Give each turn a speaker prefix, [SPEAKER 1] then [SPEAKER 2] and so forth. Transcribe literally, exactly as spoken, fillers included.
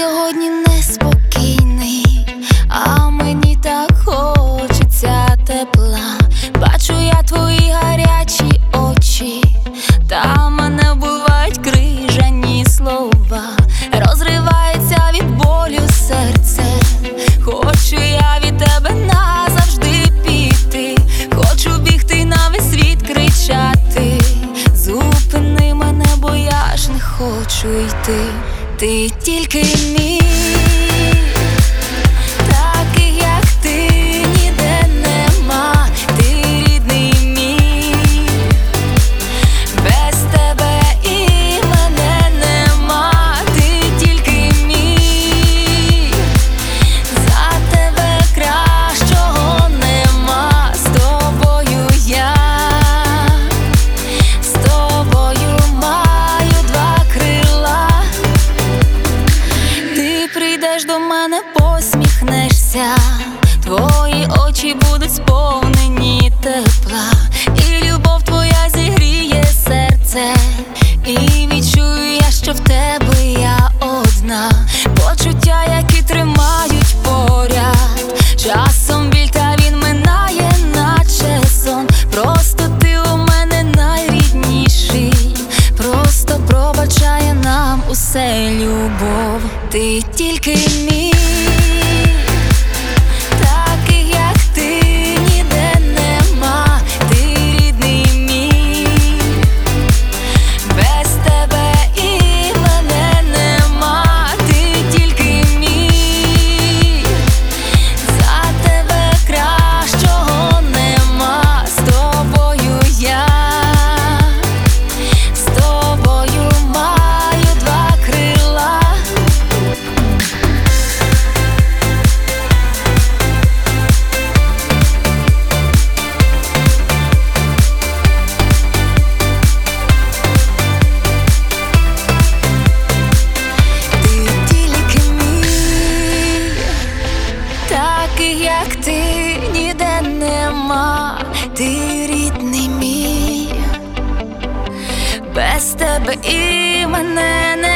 [SPEAKER 1] сьогодні неспокійний, а мені так хочеться тепла. Бачу я твої гарячі очі, та мене вбивають крижані слова. Розривається від болю серце, хочу я від тебе назавжди піти. Хочу бігти на весь світ, кричати: зупини мене, бо я ж не хочу йти. Ти тільки мій, таких як ти ніде нема. Ти рідний мій, без тебе і мене нема. Ти тільки мій, за тебе кращого нема. З тобою я, з тобою маю два крила. Ти прийдеш до мене, посміхнешся, твої очі будуть сповнені тепла, і любов твоя зігріє серце, і відчую я, що в тебе я одна. Почуття, які тримають поряд, часом біль, та він минає, наче сон. Просто ти у мене найрідніший, просто пробачає нам усе любов. Ти тільки мій, таких як ти ніде нема. Ти рідний мій, без тебе і мене нема. Ти тільки мій, за тебе кращого нема. З тобою я, з тобою маю два крила. Таких як ти ніде нема. Ти рідний мій, без тебе і мене не